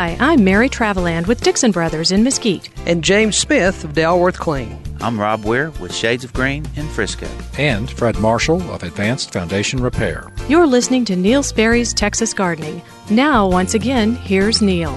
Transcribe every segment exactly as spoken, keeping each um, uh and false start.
Hi, I'm Mary Traveland with Dixon Brothers in Mesquite. And James Smith of Dalworth Clean. I'm Rob Ware with Shades of Green in Frisco. And Fred Marshall of Advanced Foundation Repair. You're listening to Neil Sperry's Texas Gardening. Now, once again, here's Neil.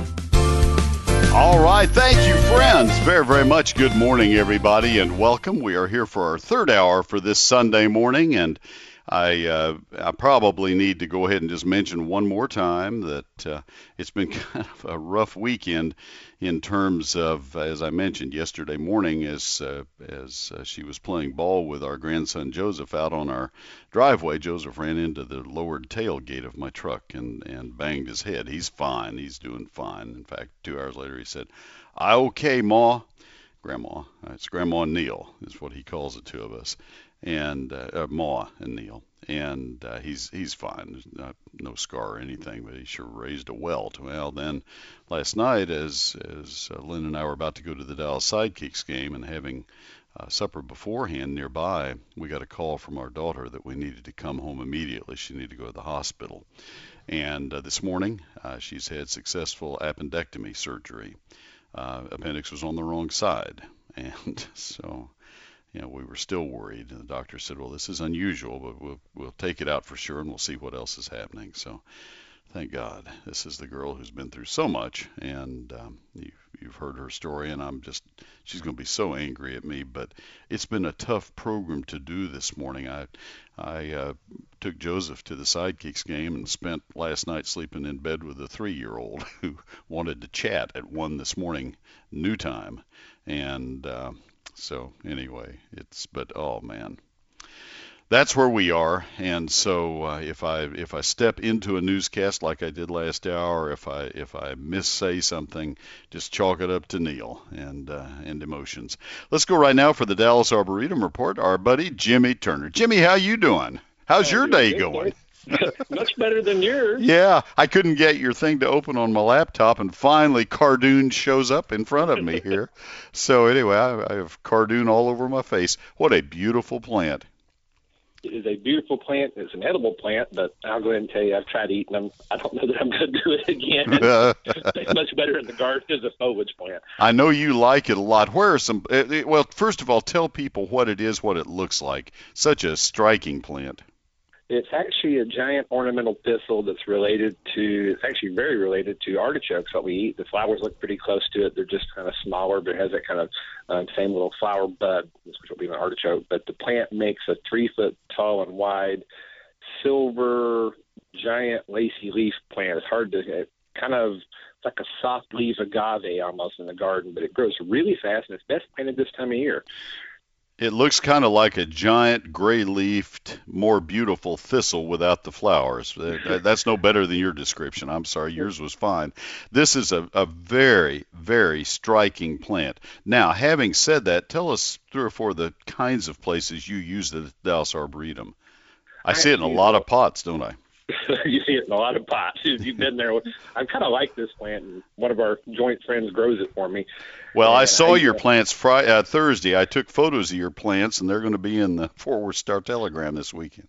All right. Thank you, friends, very, very much. Good morning, everybody, and welcome. We are here for our third hour for this Sunday morning, and I, uh, I probably need to go ahead and just mention one more time that uh, it's been kind of a rough weekend in terms of, as I mentioned yesterday morning, as uh, as uh, she was playing ball with our grandson Joseph out on our driveway, Joseph ran into the lowered tailgate of my truck and, and banged his head. He's fine. He's doing fine. In fact, two hours later he said, "I okay, Ma." Grandma. It's Grandma and Neil is what he calls the two of us. And uh, uh, Ma and Neil, and uh, he's he's fine. There's not, no scar or anything, but he sure raised a welt. Well, then last night, as as uh, Lynn and I were about to go to the Dallas Sidekicks game and having uh, supper beforehand nearby, we got a call from our daughter that we needed to come home immediately. She needed to go to the hospital. And uh, this morning, uh, she's had successful appendectomy surgery. Uh, appendix was on the wrong side, and so. You know, we were still worried. And the doctor said, well, this is unusual, but we'll we'll take it out for sure, and we'll see what else is happening. So thank God. This is the girl who's been through so much, and um, you've, you've heard her story, and I'm just, she's going to be so angry at me. But it's been a tough program to do this morning. I, I uh, took Joseph to the Sidekicks game and spent last night sleeping in bed with a three-year-old who wanted to chat at one this morning, new time. And uh, So anyway, it's, but oh man, that's where we are. And so uh, if I if I step into a newscast like I did last hour, if I if I missay something, just chalk it up to Neil and uh, and emotions. Let's go right now for the Dallas Arboretum Report. Our buddy Jimmy Turner. Jimmy, how you doing? How's your day going? Much better than yours. Yeah, I couldn't get your thing to open on my laptop, and finally Cardoon shows up in front of me here. So anyway, I, I have Cardoon all over my face. What a beautiful plant. It is a beautiful plant. It's an edible plant, but I'll go ahead and tell you, I've tried eating them. I don't know that I'm going to do it again. It's much better in the garden as a foliage plant. I know you like it a lot. Where are some, well, first of all, tell people what it is, what it looks like. Such a striking plant. It's actually a giant ornamental thistle that's related to, it's actually very related to artichokes, what we eat. The flowers look pretty close to it. They're just kind of smaller, but it has that kind of um, same little flower bud, which will be an artichoke. But the plant makes a three foot tall and wide silver giant lacy leaf plant. It's hard to, it kind of it's like a soft leaf agave almost in the garden, but it grows really fast, and it's best planted this time of year. It looks kind of like a giant gray-leafed, more beautiful thistle without the flowers. That's no better than your description. I'm sorry, yours was fine. This is a, a very, very striking plant. Now, having said that, tell us three or four of the kinds of places you use it at Dallas Arboretum. I see it in a lot of pots, don't I? You see it in a lot of pots. You've been there. I kind of like this plant, and one of our joint friends grows it for me. Well, and I saw I, your plants Friday, uh, Thursday. I took photos of your plants, and they're going to be in the Fort Worth Star-Telegram this weekend.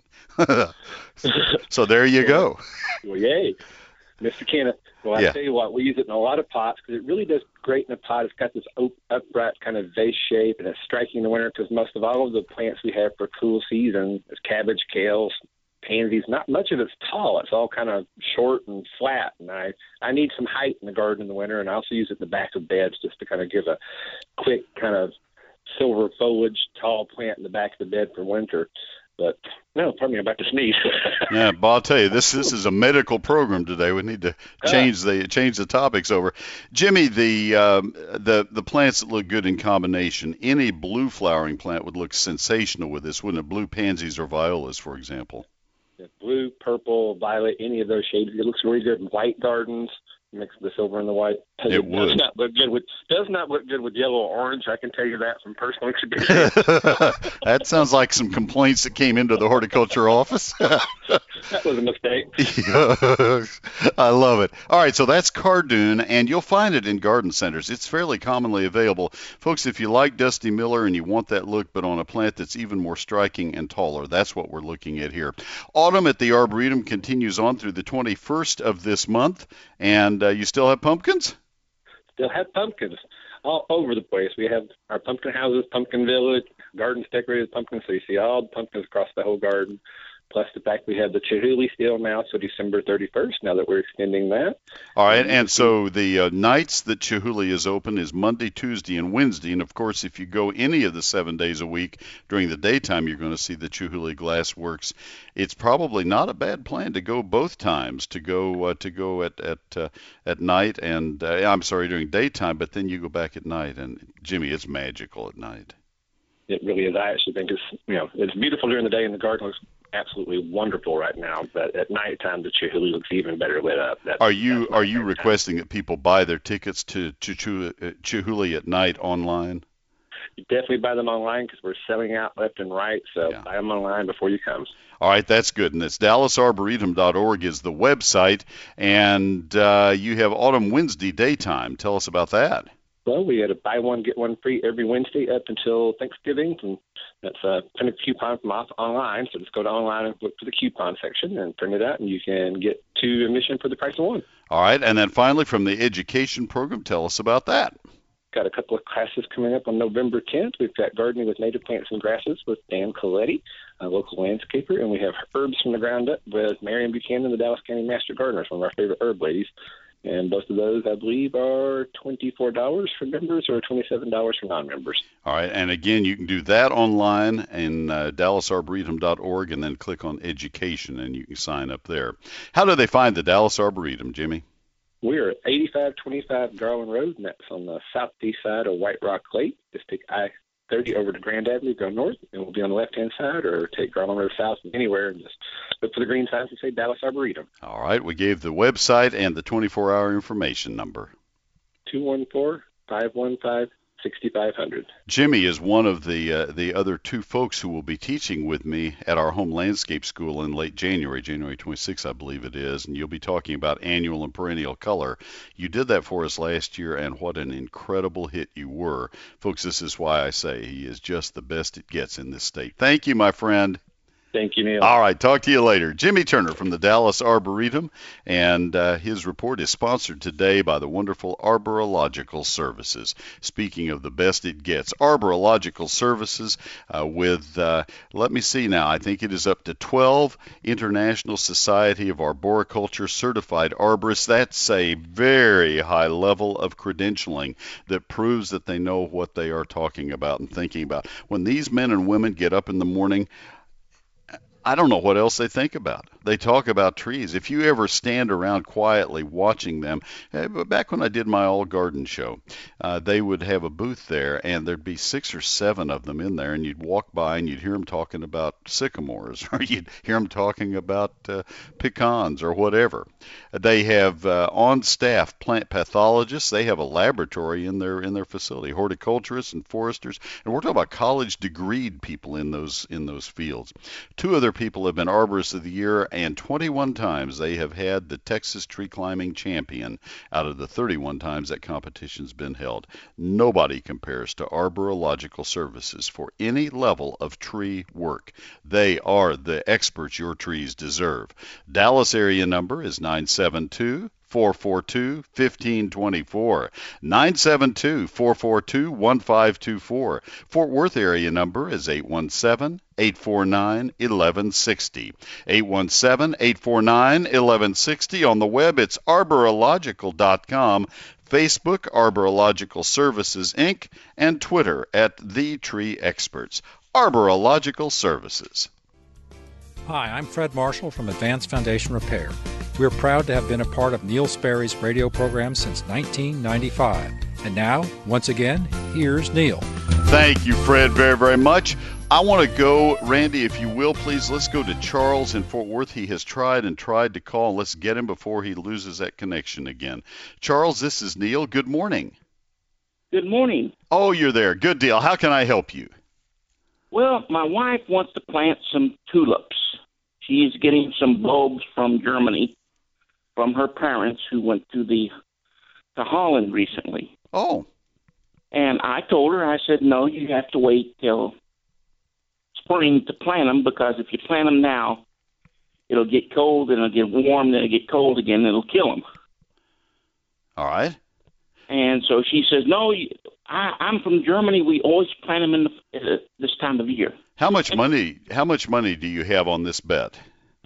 So there you go. Well, yay. Mister Kenneth, well, I yeah. tell you what, we use it in a lot of pots because it really does great in a pot. It's got this op- upright kind of vase shape, and it's striking in the winter because most of all of the plants we have for cool season is cabbage, kales, pansies. Not much of it's tall. It's all kind of short and flat. And I, I need some height in the garden in the winter, and I also use it in the back of beds just to kind of give a quick kind of silver foliage tall plant in the back of the bed for winter. But no, pardon me, I'm about to sneeze. Yeah, but I'll tell you, this this is a medical program today. We need to change the change the topics over. Jimmy, the um, the the plants that look good in combination. Any blue flowering plant would look sensational with this, wouldn't it? Blue pansies or violas, for example. Yeah, blue, purple, violet, any of those shades. It looks really good in white gardens. Mix the silver and the white. It, it would. Does not look good with does not look good with yellow or orange. I can tell you that from personal experience. That sounds like some complaints that came into the horticulture office. That was a mistake. Yes, I love it. All right, so that's Cardoon, and you'll find it in garden centers. It's fairly commonly available. Folks, if you like Dusty Miller and you want that look, but on a plant that's even more striking and taller, that's what we're looking at here. Autumn at the Arboretum continues on through the twenty-first of this month, and uh, you still have pumpkins? Still have pumpkins all over the place. We have our pumpkin houses, pumpkin village, gardens decorated with pumpkins, so you see all the pumpkins across the whole garden. Plus the fact we have the Chihuly still now, so December thirty-first, now that we're extending that. All right, and so the uh, nights that Chihuly is open is Monday, Tuesday, and Wednesday. And, of course, if you go any of the seven days a week during the daytime, you're going to see the Chihuly Glassworks. It's probably not a bad plan to go both times, to go uh, to go at at uh, at night and, uh, I'm sorry, during daytime, but then you go back at night. And, Jimmy, it's magical at night. It really is. I actually think it's, you know, it's beautiful during the day, and the garden looks absolutely wonderful right now, but at nighttime the Chihuly looks even better lit up. That's, are you are you requesting time. that people buy their tickets to Chihuly at night online? You definitely buy them online because we're selling out left and right, so yeah. Buy them online before you come. All right, that's good. And it's Dallas Arboretum dot org is the website, and uh, you have Autumn Wednesday daytime. Tell us about that. Well, we had a buy one, get one free every Wednesday up until Thanksgiving, and that's a printed coupon from off online. So just go to online and look for the coupon section and print it out, and you can get two admission for the price of one. All right, and then finally from the education program, tell us about that. Got a couple of classes coming up on November tenth. We've got gardening with native plants and grasses with Dan Coletti, a local landscaper, and we have herbs from the ground up with Marion Buchanan, the Dallas County Master Gardener, one of our favorite herb ladies. And both of those, I believe, are twenty-four dollars for members or twenty-seven dollars for non-members. All right. And, again, you can do that online in uh, Dallas Arboretum dot org and then click on Education, and you can sign up there. How do they find the Dallas Arboretum, Jimmy? We're at eighty-five twenty-five Garland Road, and that's on the southeast side of White Rock Lake. Just take I thirty over to Grand Avenue, go north, and we'll be on the left-hand side, or take Garland Road south anywhere and just look for the green signs and say Dallas Arboretum. All right. We gave the website and the twenty-four hour information number. two one four, five one five, six five zero zero. Jimmy is one of the uh, the other two folks who will be teaching with me at our home landscape school in late January, January twenty-sixth, I believe it is, and you'll be talking about annual and perennial color. You did that for us last year, and what an incredible hit you were. Folks, this is why I say he is just the best it gets in this state. Thank you, my friend. Thank you, Neil. All right, talk to you later. Jimmy Turner from the Dallas Arboretum, and uh, his report is sponsored today by the wonderful Arborological Services. Speaking of the best it gets, Arborological Services uh, with, uh, let me see now, I think it is up to twelve International Society of Arboriculture certified arborists. That's a very high level of credentialing that proves that they know what they are talking about and thinking about. When these men and women get up in the morning, I don't know what else they think about. They talk about trees. If you ever stand around quietly watching them, back when I did my All Garden show, uh, they would have a booth there, and there'd be six or seven of them in there, and you'd walk by and you'd hear them talking about sycamores, or you'd hear them talking about uh, pecans or whatever. They have uh, on-staff plant pathologists. They have a laboratory in their in their facility, horticulturists and foresters, and we're talking about college-degreed people in those in those fields. Two other people have been Arborists of the Year, and twenty-one times they have had the Texas Tree Climbing Champion out of the thirty-one times that competition's been held. Nobody compares to Arborological Services for any level of tree work. They are the experts your trees deserve. Dallas area number is nine seven two, four four two, one five two four, nine seven two, four four two, one five two four. Fort Worth area number is eight one seven, eight four nine, one one six zero. eight one seven, eight four nine, one one six zero. On the web, it's arborological dot com. Facebook, Arborological Services, Incorporated, and Twitter at The Tree Experts. Arborological Services. Hi, I'm Fred Marshall from Advanced Foundation Repair. We're proud to have been a part of Neil Sperry's radio program since nineteen ninety-five. And now, once again, here's Neil. Thank you, Fred, very, very much. I want to go, Randy, if you will, please, let's go to Charles in Fort Worth. He has tried and tried to call. Let's get him before he loses that connection again. Charles, this is Neil. Good morning. Good morning. Oh, you're there. Good deal. How can I help you? Well, my wife wants to plant some tulips. She's getting some bulbs from Germany from her parents who went to the to Holland recently. Oh. And I told her, I said, no, you have to wait till spring to plant them, because if you plant them now, it'll get cold, and it'll get warm, then it'll get cold again, and it'll kill them. All right. And so she says, no, you, I, I'm from Germany. We always plant them in the, uh, this time of year. How much money? How much money do you have on this bet?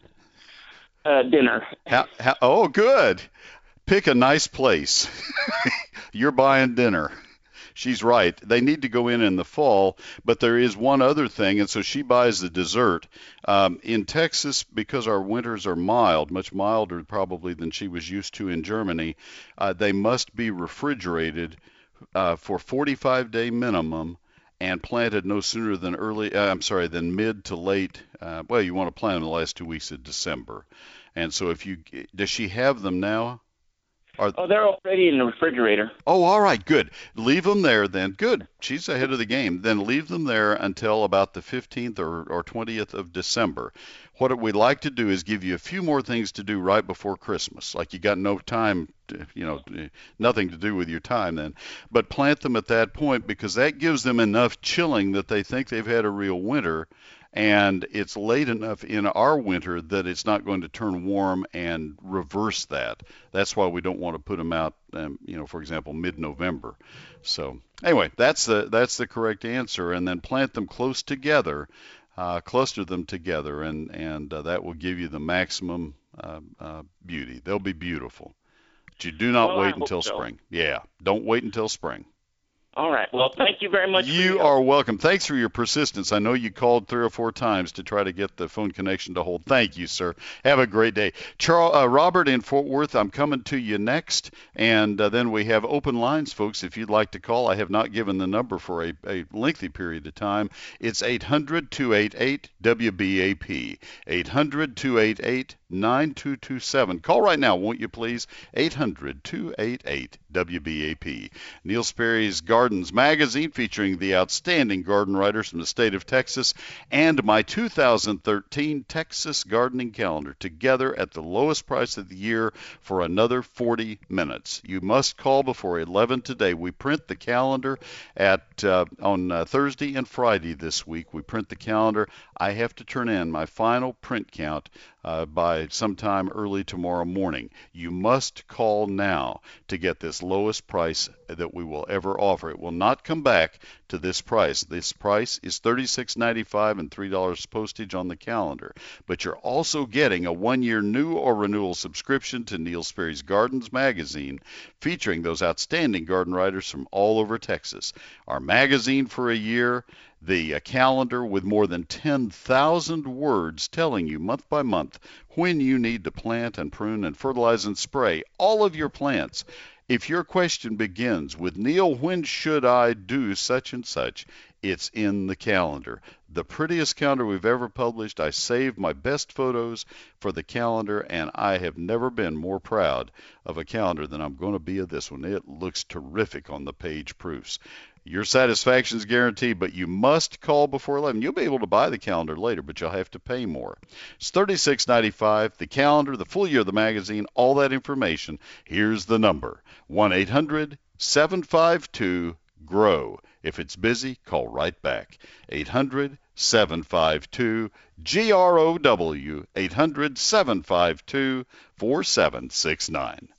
Uh, dinner. How, how, oh, good. Pick a nice place. You're buying dinner. She's right. They need to go in in the fall, but there is one other thing, and so she buys the dessert. Um, in Texas, because our winters are mild, much milder probably than she was used to in Germany, uh, they must be refrigerated uh, for forty-five day minimum and planted no sooner than early, uh, I'm sorry, than mid to late, uh, well, you want to plant them the last two weeks of December. And so if you, does she have them now? Are, oh, they're already in the refrigerator. Oh, all right, good. Leave them there then. Good. She's ahead of the game. Then leave them there until about the fifteenth or, or twentieth of December. What we'd like to do is give you a few more things to do right before Christmas. Like you got no time, to, you know, nothing to do with your time then. But plant them at that point, because that gives them enough chilling that they think they've had a real winter. And it's late enough in our winter that it's not going to turn warm and reverse that. That's why we don't want to put them out, um, you know, for example, mid-November. So anyway, that's the that's the correct answer. And then plant them close together, uh, cluster them together, and and uh, that will give you the maximum uh, uh, beauty. They'll be beautiful. But you do not well, wait I until so. spring. Yeah, don't wait until spring. All right. Well, thank you very much. You are welcome. Thanks for your persistence. I know you called three or four times to try to get the phone connection to hold. Thank you, sir. Have a great day. Charles, uh, Robert in Fort Worth, I'm coming to you next. And uh, then we have open lines, folks, if you'd like to call. I have not given the number for a, a lengthy period of time. It's eight hundred, two eight eight, W B A P. eight hundred, two eight eight, nine two two seven. Call right now, won't you please? eight hundred, two eight eight, W B A P. Neil Sperry's Gardens Magazine, featuring the outstanding garden writers from the state of Texas, and my two thousand thirteen Texas Gardening Calendar, together at the lowest price of the year for another forty minutes. You must call before eleven today. We print the calendar at uh, on uh, Thursday and Friday this week. We print the calendar. I have to turn in my final print count uh, by sometime early tomorrow morning. You must call now to get this lowest price that we will ever offer. It will not come back to this price. This price is thirty-six ninety-five and three dollars postage on the calendar. But you're also getting a one-year new or renewal subscription to Neil Sperry's Gardens Magazine, featuring those outstanding garden writers from all over Texas. Our magazine for a year, the uh, calendar with more than ten thousand words telling you month by month when you need to plant and prune and fertilize and spray all of your plants. If your question begins with, Neil, when should I do such and such? It's in the calendar. The prettiest calendar we've ever published. I saved my best photos for the calendar, and I have never been more proud of a calendar than I'm going to be of this one. It looks terrific on the page proofs. Your satisfaction is guaranteed, but you must call before eleven. You'll be able to buy the calendar later, but you'll have to pay more. It's thirty-six ninety-five, the calendar, the full year of the magazine, all that information. Here's the number, one eight hundred, seven five two, G R O W. If it's busy, call right back. eight hundred, seven five two, G R O W, eight hundred, seven five two, four seven six nine.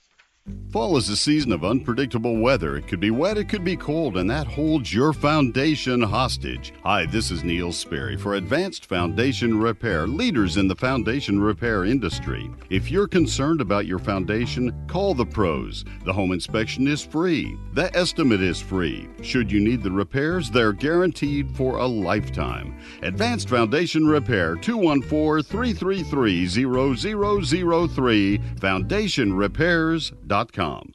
Fall is a season of unpredictable weather. It could be wet, it could be cold, and that holds your foundation hostage. Hi, this is Neil Sperry for Advanced Foundation Repair, leaders in the foundation repair industry. If you're concerned about your foundation, call the pros. The home inspection is free. The estimate is free. Should you need the repairs, they're guaranteed for a lifetime. Advanced Foundation Repair, two one four, three three three, zero zero zero three, foundation repairs dot com.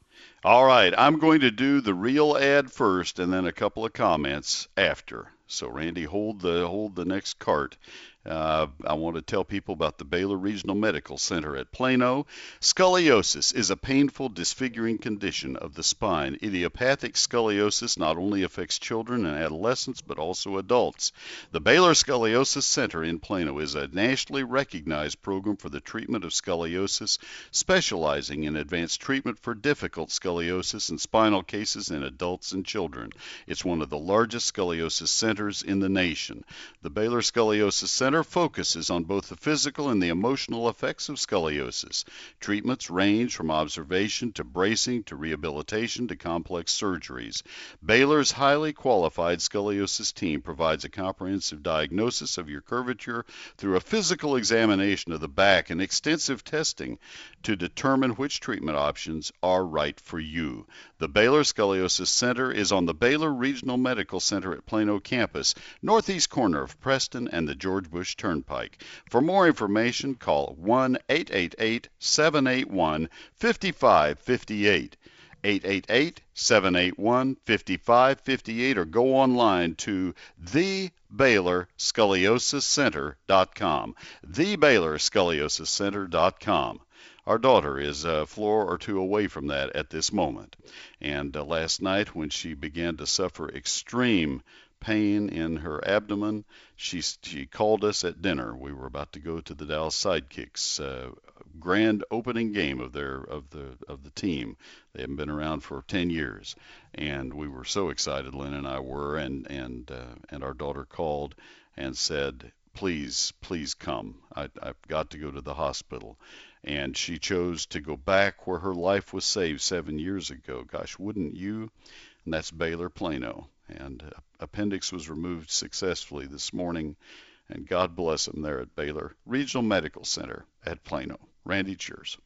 All right, I'm going to do the real ad first and then a couple of comments after. So Randy, hold the hold the next cart. Uh, I want to tell people about the Baylor Regional Medical Center at Plano. Scoliosis is a painful, disfiguring condition of the spine. Idiopathic scoliosis not only affects children and adolescents, but also adults. The Baylor Scoliosis Center in Plano is a nationally recognized program for the treatment of scoliosis, specializing in advanced treatment for difficult scoliosis and spinal cases in adults and children. It's one of the largest scoliosis centers in the nation. The Baylor Scoliosis Center focuses on both the physical and the emotional effects of scoliosis. Treatments range from observation to bracing to rehabilitation to complex surgeries. Baylor's highly qualified scoliosis team provides a comprehensive diagnosis of your curvature through a physical examination of the back and extensive testing to determine which treatment options are right for you. The Baylor Scoliosis Center is on the Baylor Regional Medical Center at Plano campus, northeast corner of Preston and the George Bush Turnpike. For more information, call one eight eight eight, seven eight one, five five five eight, eight eight eight, seven eight one, five five five eight, or go online to the baylor scoliosis center dot com, the baylor scoliosis center dot com. Our daughter is a floor or two away from that at this moment. And uh, last night when she began to suffer extreme pain in her abdomen, she she called us at dinner. We were about to go to the Dallas Sidekicks uh, grand opening game of their of the of the team. They haven't been around for ten years, and we were so excited. Lynn and I were, and and uh, and our daughter called and said, "Please, please come. I, I've got to go to the hospital." And she chose to go back where her life was saved seven years ago. Gosh, wouldn't you? And that's Baylor Plano. And uh, appendix was removed successfully this morning. And God bless them there at Baylor Regional Medical Center at Plano. Randy, cheers.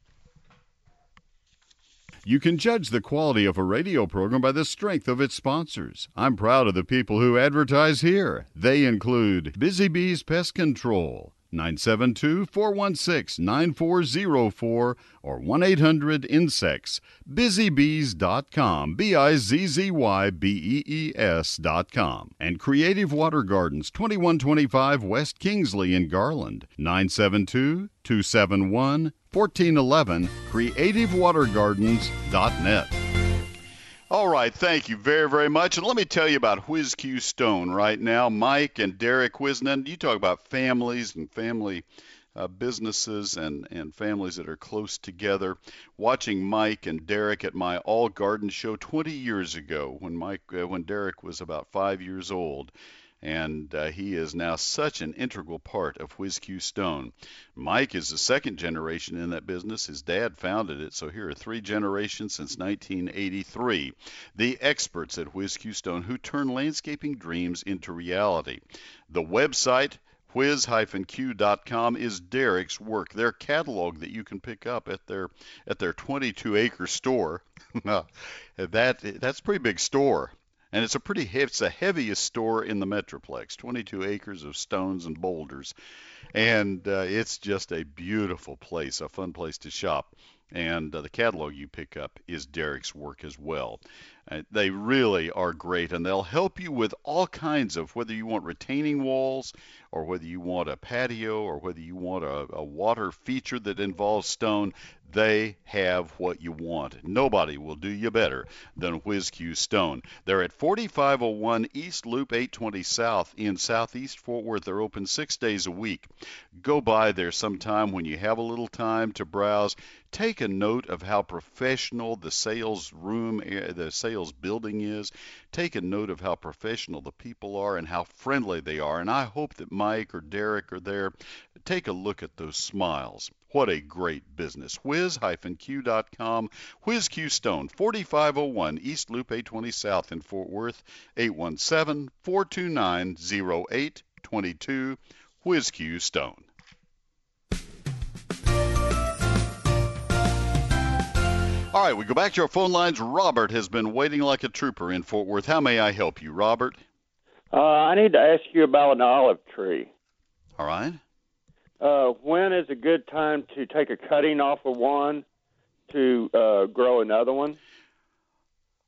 You can judge the quality of a radio program by the strength of its sponsors. I'm proud of the people who advertise here. They include Busy Bees Pest Control, nine seven two, four one six, nine four zero four or one eight hundred insects, busy bees dot com, B I Z Z Y B E E S dot com, and Creative Water Gardens, twenty-one twenty-five West Kingsley in Garland, nine seven two, two seven one, one four one one, creative water gardens dot net. All right, thank you very, very much. And let me tell you about Whiz Q Stone right now. Mike and Derek Wisnan, you talk about families and family uh, businesses and, and families that are close together. Watching Mike and Derek at my All Garden show twenty years ago when Mike, uh, when Derek was about five years old. And uh, he is now such an integral part of Whiz Q Stone. Mike is the second generation in that business. His dad founded it, so here are three generations since nineteen eighty-three. The experts at Whiz Q Stone who turn landscaping dreams into reality. The website, whiz q dot com, is Derek's work. Their catalog that you can pick up at their at their twenty-two acre store. that that's a pretty big store. And it's a pretty heavy, it's the heaviest store in the Metroplex, twenty-two acres of stones and boulders. And uh, it's just a beautiful place, a fun place to shop. And uh, the catalog you pick up is Derek's work as well. Uh, they really are great, and they'll help you with all kinds of, whether you want retaining walls or whether you want a patio or whether you want a, a water feature that involves stone. They have what you want. Nobody will do you better than Whiz Q Stone. They're at forty-five oh one East Loop eight twenty South in Southeast Fort Worth. They're open six days a week. Go by there sometime when you have a little time to browse. Take a note of how professional the sales room, the sales building is. Take a note of how professional the people are and how friendly they are. And I hope that Mike or Derek are there. Take a look at those smiles. What a great business. whiz q dot com. Whiz Q Stone, forty-five oh one East Loop eight twenty South in Fort Worth, eight one seven, four two nine, oh eight two two. Whiz Q Stone. All right, we go back to our phone lines. Robert has been waiting like a trooper in Fort Worth. How may I help you, Robert? Uh, I need to ask you about an olive tree. All right. Uh, when is a good time to take a cutting off of one to uh, grow another one?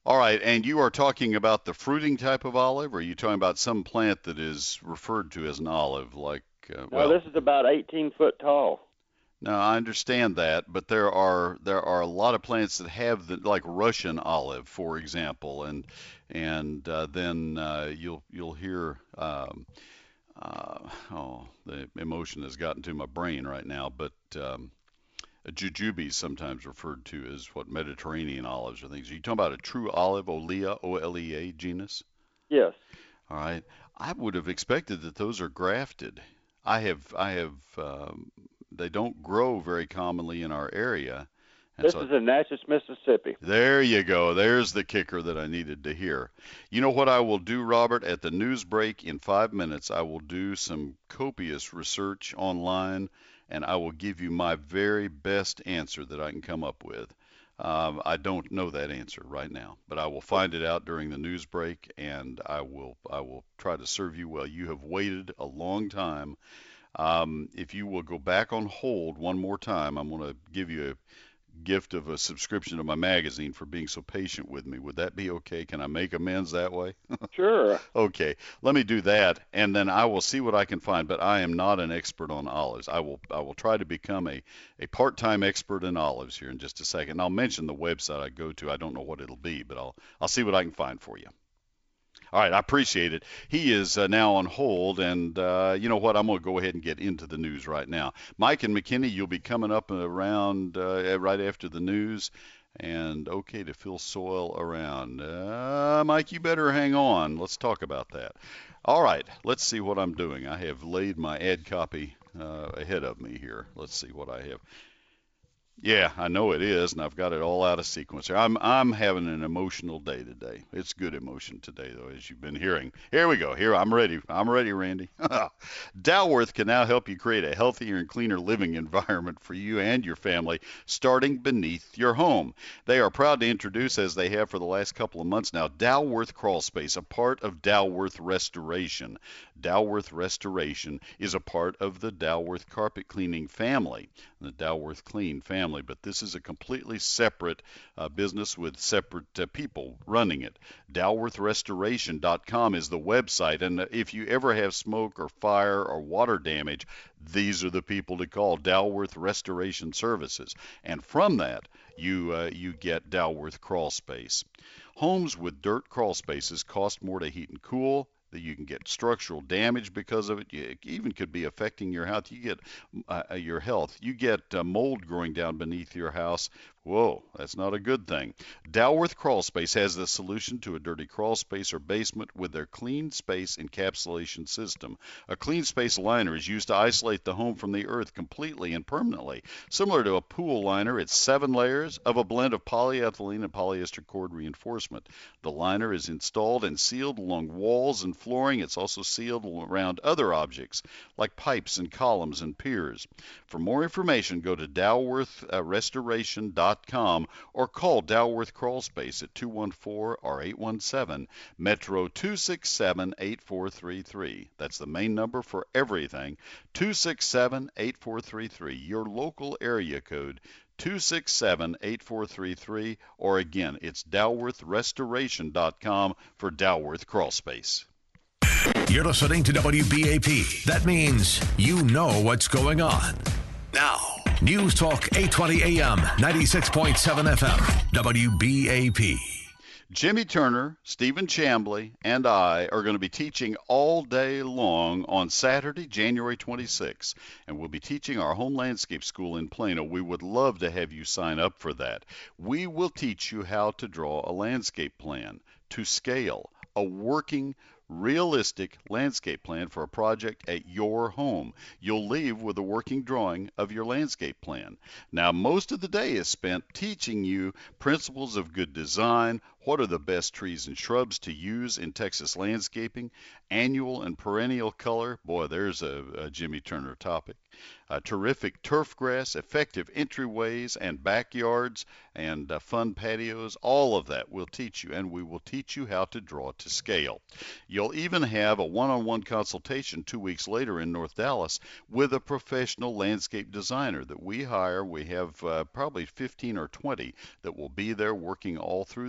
All right, and you are talking about the fruiting type of olive, or are you talking about some plant that is referred to as an olive, like, uh, No, well, this is about eighteen foot tall. no, I understand that, but there are there are a lot of plants that have the, like Russian olive, for example, and and uh, then uh, you'll you'll hear um, uh, oh, the emotion has gotten to my brain right now, but um, a jujube is sometimes referred to as what Mediterranean olives or things. Are you talking about a true olive, Olea, O L E A genus? Yes. All right. I would have expected that those are grafted. I have, I have, um, they don't grow very commonly in our area. And This so is in Natchez, Mississippi. there you go. There's the kicker that I needed to hear. You know what I will do, Robert? At the news break in five minutes, I will do some copious research online, and I will give you my very best answer that I can come up with. Um, I don't know that answer right now, but I will find it out during the news break, and I will I will try to serve you well. You have waited a long time. Um, if you will go back on hold one more time, I'm going to give you a gift of a subscription to my magazine for being so patient with me. Would that be okay? Can I make amends that way? Sure. Okay, let me do that, and then I will see what I can find. But I am not an expert on olives. I will I will try to become a, a part-time expert in olives here in just a second. And I'll mention the website I go to. I don't know what it'll be, but I'll I'll see what I can find for you. All right, I appreciate it. He is uh, now on hold, and uh, you know what? I'm going to go ahead and get into the news right now. Mike and McKinney, you'll be coming up around uh, right after the news. And okay to fill soil around. Uh, Mike, you better hang on. Let's talk about that. All right, let's see what I'm doing. I have laid my ad copy uh, ahead of me here. Let's see what I have. Yeah, I know it is, and I've got it all out of sequence here. I'm I'm having an emotional day today. It's good emotion today, though, as you've been hearing. Here we go. Here, I'm ready. I'm ready, Randy. Dalworth can now help you create a healthier and cleaner living environment for you and your family, starting beneath your home. They are proud to introduce, as they have for the last couple of months now, Dalworth Crawl Space, a part of Dalworth Restoration. Dalworth Restoration is a part of the Dalworth Carpet Cleaning family, the Dalworth Clean family. But this is a completely separate uh, business with separate uh, people running it. Dalworth Restoration dot com is the website, and if you ever have smoke or fire or water damage, these are the people to call, Dalworth Restoration Services. And from that, you uh, you get Dalworth Crawl Space. Homes with dirt crawl spaces cost more to heat and cool. That you can get structural damage because of it. You even could be affecting your health. You get uh, your health. You get uh, mold growing down beneath your house. Whoa, that's not a good thing. Dalworth Crawl Space has the solution to a dirty crawl space or basement with their Clean Space encapsulation system. A Clean Space liner is used to isolate the home from the earth completely and permanently. Similar to a pool liner, it's seven layers of a blend of polyethylene and polyester cord reinforcement. The liner is installed and sealed along walls and flooring. It's also sealed around other objects like pipes and columns and piers. For more information, go to Dalworth Restoration dot com or call Dalworth Crawl Space at two one four or eight one seven Metro two six seven eight four three three. That's the main number for everything, two six seven eight four three three. Your local area code, two six seven eight four three three, or again, it's Dalworth Restoration dot com for Dalworth Crawl Space. You're listening to W B A P. That means you know what's going on. Now, News Talk eight twenty A M, ninety-six point seven F M, W B A P. Jimmy Turner, Stephen Chambly, and I are going to be teaching all day long on Saturday, January twenty-sixth, and we'll be teaching our home landscape school in Plano. We would love to have you sign up for that. We will teach you how to draw a landscape plan to scale, a working realistic landscape plan for a project at your home. You'll leave with a working drawing of your landscape plan. Now, most of the day is spent teaching you principles of good design, what are the best trees and shrubs to use in Texas landscaping, annual and perennial color. Boy, there's a, a Jimmy Turner topic. Uh, terrific turf grass, effective entryways and backyards, and uh, fun patios. All of that we'll teach you, and we will teach you how to draw to scale. You'll even have a one-on-one consultation two weeks later in North Dallas with a professional landscape designer that we hire. We have uh, probably fifteen or twenty that will be there working all through those days.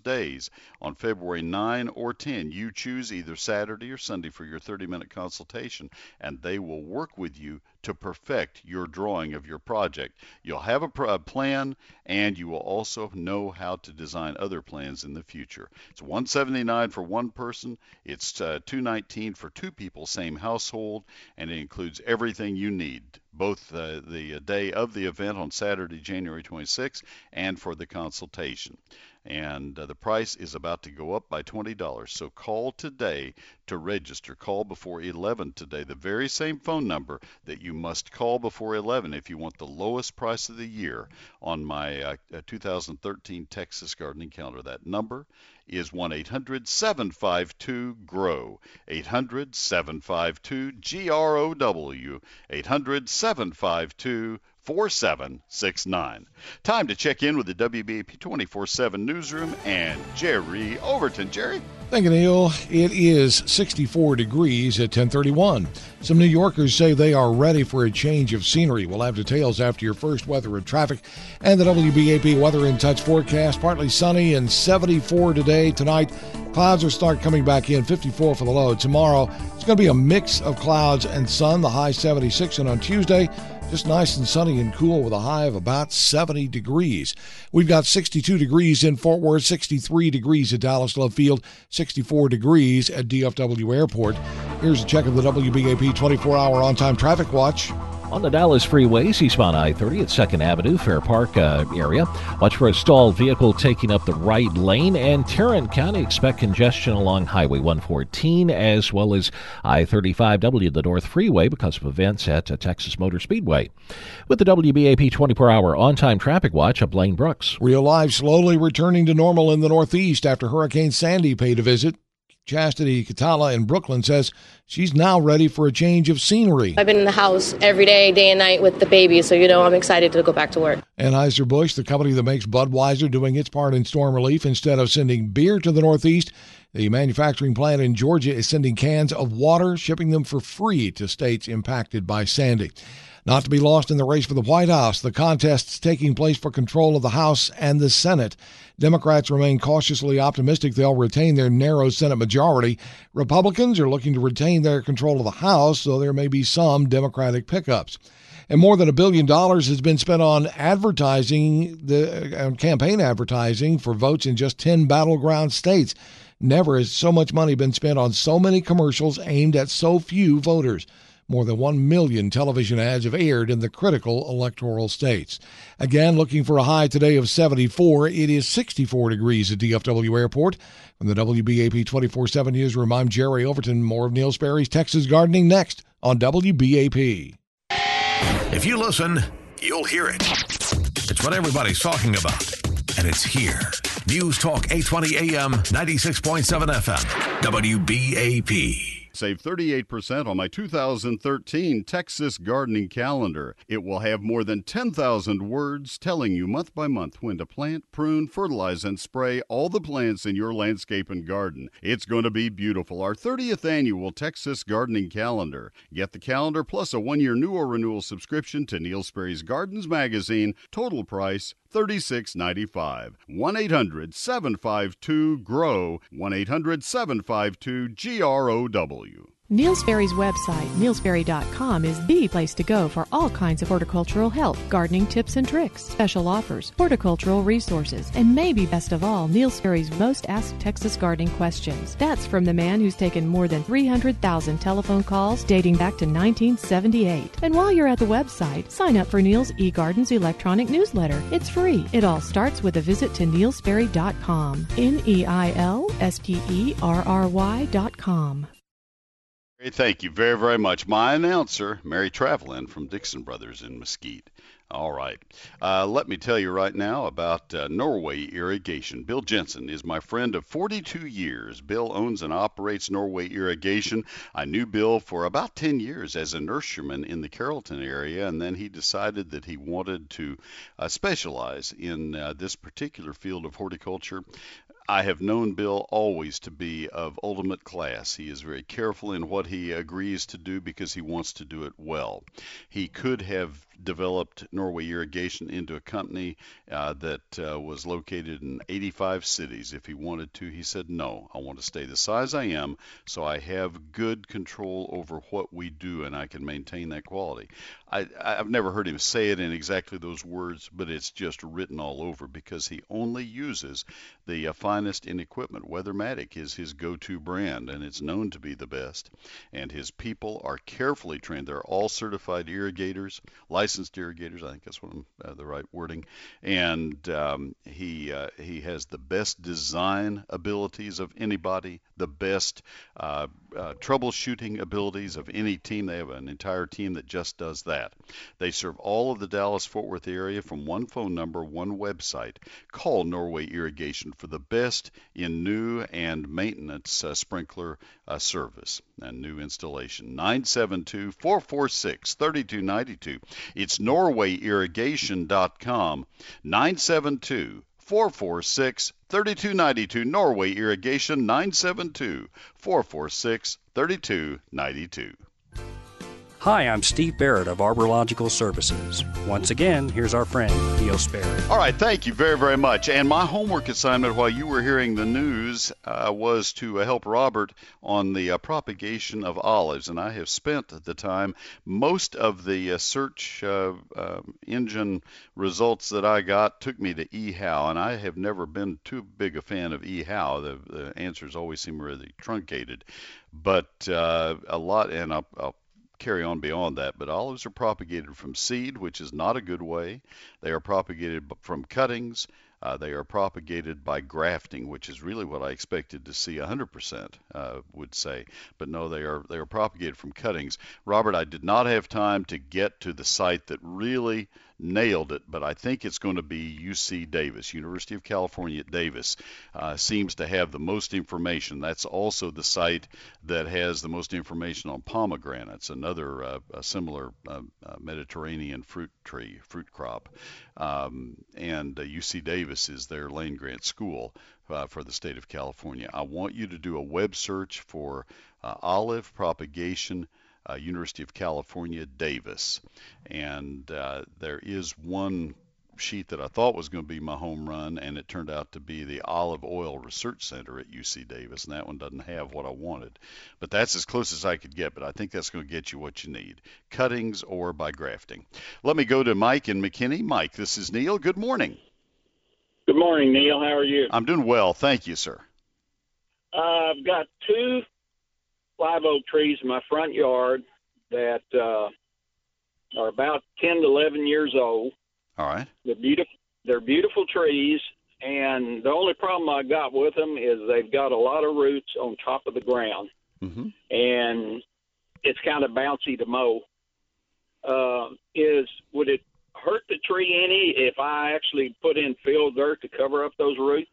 days on February ninth or tenth. You choose either Saturday or Sunday for your thirty-minute consultation, and they will work with you to perfect your drawing of your project. You'll have a, pr- a plan, and you will also know how to design other plans in the future. It's one hundred seventy-nine dollars for one person. It's uh, two hundred nineteen dollars for two people, same household, and it includes everything you need, both uh, the day of the event on Saturday, January twenty-sixth, and for the consultation. And uh, the price is about to go up by twenty dollars. So call today to register. Call before eleven today, the very same phone number that you must call before eleven if you want the lowest price of the year on my uh, two thousand thirteen Texas Gardening Calendar. That number is one eight hundred seven five two G R O W, eight hundred seven five two G R O W, eight hundred seven five two four seven six nine. Time to check in with the W B A P twenty-four seven newsroom and Jerry Overton. Jerry? Thank you, Neil. It is sixty-four degrees at ten thirty-one. Some New Yorkers say they are ready for a change of scenery. We'll have details after your first weather and traffic and the W B A P Weather in Touch forecast. Partly sunny and seventy-four today. Tonight, clouds will start coming back in, fifty-four for the low. Tomorrow, it's going to be a mix of clouds and sun, the high seventy-six. And on Tuesday, just nice and sunny and cool with a high of about seventy degrees. We've got sixty-two degrees in Fort Worth, sixty-three degrees at Dallas Love Field, sixty-four degrees at D F W Airport. Here's a check of the W B A P twenty-four hour on-time traffic watch. On the Dallas freeways, eastbound I thirty at second Avenue, Fair Park uh, area. Watch for a stalled vehicle taking up the right lane. And Tarrant County, expect congestion along Highway one fourteen as well as I thirty-five W, the North Freeway, because of events at uh, Texas Motor Speedway. With the W B A P twenty-four hour on-time traffic watch, I'm Blaine Brooks. Real life slowly returning to normal in the Northeast after Hurricane Sandy paid a visit. Chastity Catala in Brooklyn says she's now ready for a change of scenery. I've been in the house every day, day and night with the baby, so, you know, I'm excited to go back to work. Anheuser-Busch, the company that makes Budweiser, doing its part in storm relief. Instead of sending beer to the Northeast, the manufacturing plant in Georgia is sending cans of water, shipping them for free to states impacted by Sandy. Not to be lost in the race for the White House, the contests taking place for control of the House and the Senate. Democrats remain cautiously optimistic they'll retain their narrow Senate majority. Republicans are looking to retain their control of the House, so there may be some Democratic pickups. And more than a billion dollars has been spent on advertising, the uh, campaign advertising for votes in just ten battleground states. Never has so much money been spent on so many commercials aimed at so few voters. More than one million television ads have aired in the critical electoral states. Again, looking for a high today of seventy-four. It is sixty-four degrees at D F W Airport. From the W B A P twenty-four seven newsroom, I'm Jerry Overton. More of Neil Sperry's Texas Gardening next on W B A P. If you listen, you'll hear it. It's what everybody's talking about. And it's here. News Talk eight twenty A M, ninety-six point seven F M, W B A P. Save thirty-eight percent on my two thousand thirteen Texas Gardening Calendar. It will have more than ten thousand words telling you month by month when to plant, prune, fertilize, and spray all the plants in your landscape and garden. It's going to be beautiful. Our thirtieth annual Texas Gardening Calendar. Get the calendar plus a one-year new or renewal subscription to Neil Sperry's Gardens magazine. Total price thirty-six ninety-five. one eight hundred seven five two G R O W, one eight hundred seven five two G R O W. Neil Sperry's website, neil sperry dot com, is the place to go for all kinds of horticultural help, gardening tips and tricks, special offers, horticultural resources, and maybe best of all, Neil Sperry's most asked Texas gardening questions. That's from the man who's taken more than three hundred thousand telephone calls dating back to nineteen seventy-eight. And while you're at the website, sign up for Neil's eGardens electronic newsletter. It's free. It all starts with a visit to neil sperry dot com. N E I L S P E R R Y dot com. Thank you very, very much. My announcer, Mary Travelin from Dixon Brothers in Mesquite. All right. Uh, let me tell you right now about uh, Norway Irrigation. Bill Jensen is my friend of forty-two years. Bill owns and operates Norway Irrigation. I knew Bill for about ten years as a nurseryman in the Carrollton area, and then he decided that he wanted to uh, specialize in uh, this particular field of horticulture. I have known Bill always to be of ultimate class. He is very careful in what he agrees to do because he wants to do it well. He could have developed Norway Irrigation into a company uh, that uh, was located in eighty-five cities. If he wanted to, he said, no, I want to stay the size I am so I have good control over what we do and I can maintain that quality. I, I've never heard him say it in exactly those words, but it's just written all over because he only uses the uh, finest in equipment. Weathermatic is his go-to brand, and it's known to be the best. And his people are carefully trained. They're all certified irrigators, licensed irrigators. I think that's what I'm, uh, the right wording. And um, he uh, he has the best design abilities of anybody, the best uh, uh, troubleshooting abilities of any team. They have an entire team that just does that. They serve all of the Dallas-Fort Worth area from one phone number, one website. Call Norway Irrigation for the best in new and maintenance uh, sprinkler uh, service and new installation. nine seven two, four four six, three two nine two. It's norway irrigation dot com. nine seven two, four four six, three two nine two. Norway Irrigation, nine seven two, four four six, three two nine two. Hi, I'm Steve Barrett of Arbor-Logical Services. Once again, here's our friend, Neil Sperry. All right, thank you very, very much. And my homework assignment while you were hearing the news uh, was to uh, help Robert on the uh, propagation of olives. And I have spent the time, most of the uh, search uh, uh, engine results that I got took me to eHow, and I have never been too big a fan of eHow. The, the answers always seem really truncated. But uh, a lot, and I'll, I'll carry on beyond that, but olives are propagated from seed, which is not a good way. They are propagated from cuttings. Uh, they are propagated by grafting, which is really what I expected to see one hundred percent uh, would say. But no, they are they are propagated from cuttings. Robert, I did not have time to get to the site that really nailed it, but I think it's going to be U C Davis, University of California at Davis, uh, seems to have the most information. That's also the site that has the most information on pomegranates, another uh, a similar uh, uh, Mediterranean fruit tree, fruit crop. Um, and uh, U C Davis is their Lane Grant School uh, for the state of California. I want you to do a web search for uh, olive propagation, Uh, University of California, Davis. And uh, there is one sheet that I thought was going to be my home run, and it turned out to be the Olive Oil Research Center at U C Davis, and that one doesn't have what I wanted. But that's as close as I could get, but I think that's going to get you what you need, cuttings or by grafting. Let me go to Mike in McKinney. Mike, this is Neil. Good morning. Good morning, Neil. How are you? I'm doing well. Thank you, sir. Uh, I've got two live oak trees in my front yard that uh, are about ten to eleven years old. All right. They're beautiful. They're beautiful trees, and the only problem I got with them is they've got a lot of roots on top of the ground, mm-hmm. and it's kind of bouncy to mow. Uh, is would it hurt the tree any if I actually put in fill dirt to cover up those roots?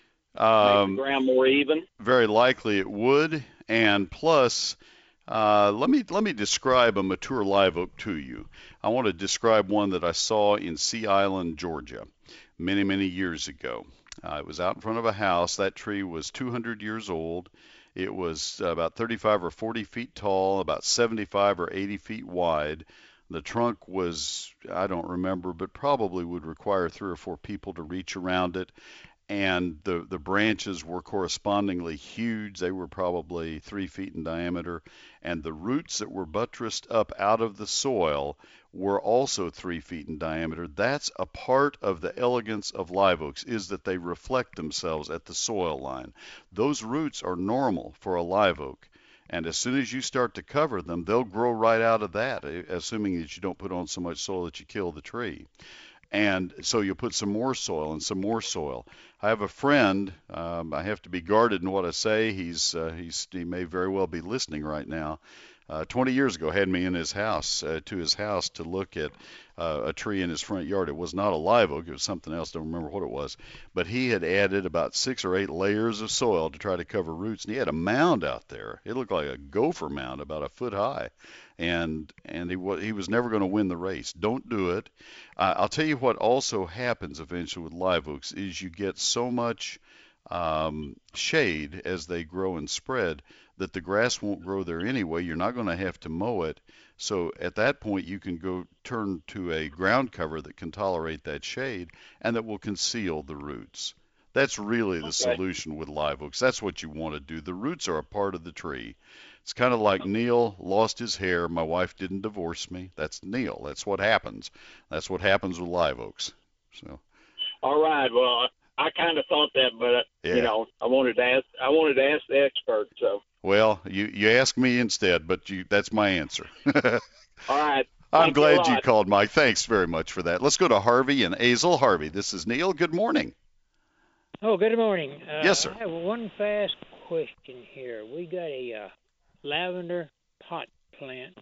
Um, Make the ground more even? Very likely it would, and plus, uh, let me let me describe a mature live oak to you. I want to describe one that I saw in Sea Island, Georgia, many many years ago. Uh, it was out in front of a house. That tree was two hundred years old. It was about thirty-five or forty feet tall, about seventy-five or eighty feet wide. The trunk was, I don't remember, but probably would require three or four people to reach around it. And the, the branches were correspondingly huge. They were probably three feet in diameter. And the roots that were buttressed up out of the soil were also three feet in diameter. That's a part of the elegance of live oaks, is that they reflect themselves at the soil line. Those roots are normal for a live oak. And as soon as you start to cover them, they'll grow right out of that, assuming that you don't put on so much soil that you kill the tree. And so you'll put some more soil and some more soil. I have a friend, um, I have to be guarded in what I say. He's, uh, he's he may very well be listening right now. Uh, twenty years ago, had me in his house, uh, to his house to look at uh, a tree in his front yard. It was not a live oak. It was something else. Don't remember what it was. But he had added about six or eight layers of soil to try to cover roots. And he had a mound out there. It looked like a gopher mound about a foot high. And and he, he was never going to win the race. Don't do it. Uh, I'll tell you what also happens eventually with live oaks is you get so much um, shade as they grow and spread, that the grass won't grow there anyway. You're not going to have to mow it. So at that point, you can go turn to a ground cover that can tolerate that shade and that will conceal the roots. That's really the Okay. solution with live oaks. That's what you want to do. The roots are a part of the tree. It's kind of like Neil lost his hair. My wife didn't divorce me. That's Neil. That's what happens. That's what happens with live oaks. So. All right. Well, I kind of thought that, but uh, Yeah. you know, I wanted to ask. I wanted to ask the expert. So. Well, you you asked me instead, but you that's my answer. All right. I'm Thank you a glad you lot. called, Mike. Thanks very much for that. Let's go to Harvey and Azel. Harvey, this is Neil. Good morning. Oh, good morning. Uh, Yes, sir. I have one fast question here. We got a uh, lavender pot plant,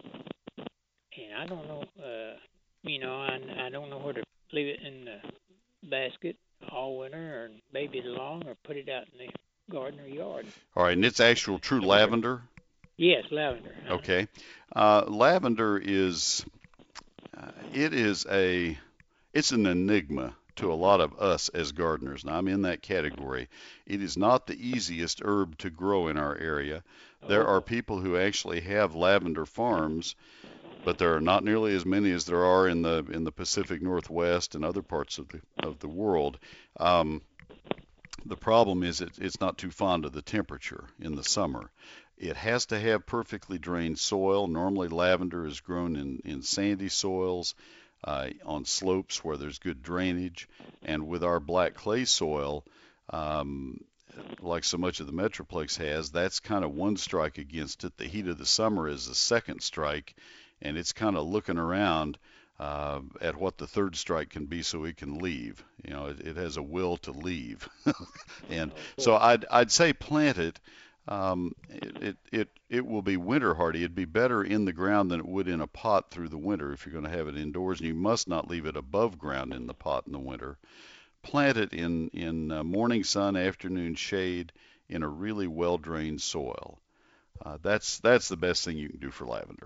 and I don't know, uh, you know, I, I don't know where to leave it in the basket all winter, or maybe it long, or put it out in the garden or yard. All right, and it's actual true lavender. Yes, lavender. Okay. Uh, lavender is uh, it is a it's an enigma to a lot of us as gardeners, and I'm in that category. It is not the easiest herb to grow in our area. There are people who actually have lavender farms, but there are not nearly as many as there are in the in the Pacific Northwest and other parts of the of the world. Um, the problem is it, it's not too fond of the temperature in the summer. It has to have perfectly drained soil. Normally lavender is grown in, in sandy soils, uh, on slopes where there's good drainage. And with our black clay soil, um, like so much of the Metroplex has, that's kind of one strike against it. The heat of the summer is the second strike, and it's kind of looking around uh, at what the third strike can be so it can leave. You know, it, it has a will to leave. And so I'd, I'd say plant it. Um, it, it, it, it will be winter hardy. It'd be better in the ground than it would in a pot through the winter if you're going to have it indoors, and you must not leave it above ground in the pot in the winter. Plant it in, in uh, morning sun, afternoon shade, in a really well-drained soil. Uh, that's, that's the best thing you can do for lavender.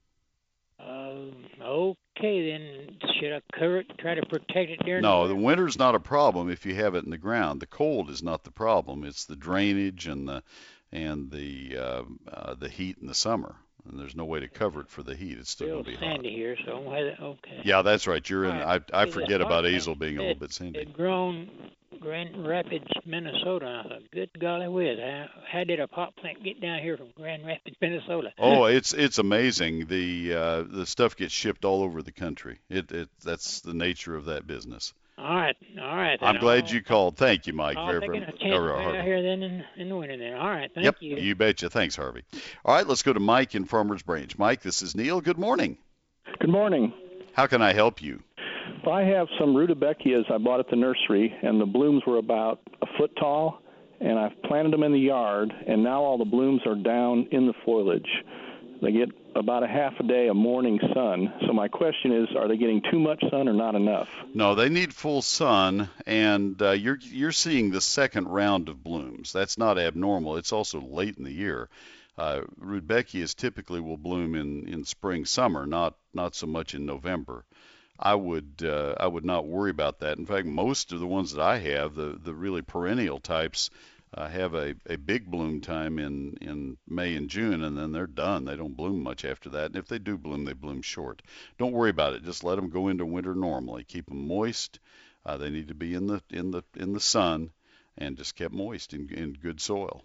Um, okay, then should I cover it, try to protect it during No, the the winter's not a problem if you have it in the ground. The cold is not the problem. It's the drainage and the and the uh, uh, the heat in the summer. And there's no way to cover it for the heat. It's still Still going to be hot. sandy here, so I'm headed- okay. Yeah, that's right. You're in. All I right. I See, forget the about pot Azel being a little plant bit sandy. had grown Grand Rapids, Minnesota. And I thought, good golly whiz, how, how did a pot plant get down here from Grand Rapids, Minnesota? Oh, it's it's amazing. The uh, the stuff gets shipped all over the country. It it that's the nature of that business. All right, all right. Then I'm glad I'll, you called. Thank you, Mike. I'll very take very a much. chance Or, to uh, be Harvey. out here then in, in the winter then. All right, thank Yep, you. you betcha. Thanks, Harvey. All right, let's go to Mike in Farmers Branch. Mike, this is Neil. Good morning. Good morning. How can I help you? Well, I have some rudbeckias I bought at the nursery, and the blooms were about a foot tall, and I've planted them in the yard, and now all the blooms are down in the foliage. They get about a half a day of morning sun. So my question is, are they getting too much sun or not enough? No, they need full sun, and uh, you're you're seeing the second round of blooms. That's not abnormal. It's also late in the year. Uh, Rudbeckias typically will bloom in, in spring, summer, not not so much in November. I would uh, I would not worry about that. In fact, most of the ones that I have, the the really perennial types, uh, have a, a big bloom time in, in May and June, and then they're done. They don't bloom much after that. And if they do bloom, they bloom short. Don't worry about it. Just let them go into winter normally. Keep them moist. Uh, they need to be in the in the in the sun, and just kept moist in, in good soil.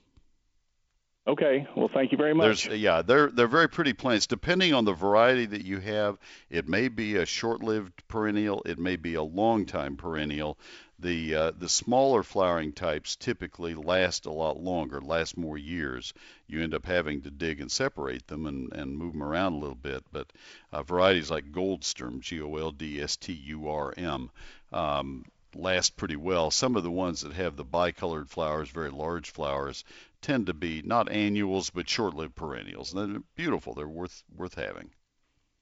Okay. Well, thank you very much. There's, yeah, they're they're very pretty plants. Depending on the variety that you have, it may be a short-lived perennial. It may be a long-time perennial. The uh, the smaller flowering types typically last a lot longer, last more years. You end up having to dig and separate them and, and move them around a little bit. But uh, varieties like Goldsturm, G O L D S T U R M, um, last pretty well. Some of the ones that have the bicolored flowers, very large flowers, tend to be not annuals but short-lived perennials. And they're beautiful. They're worth worth having.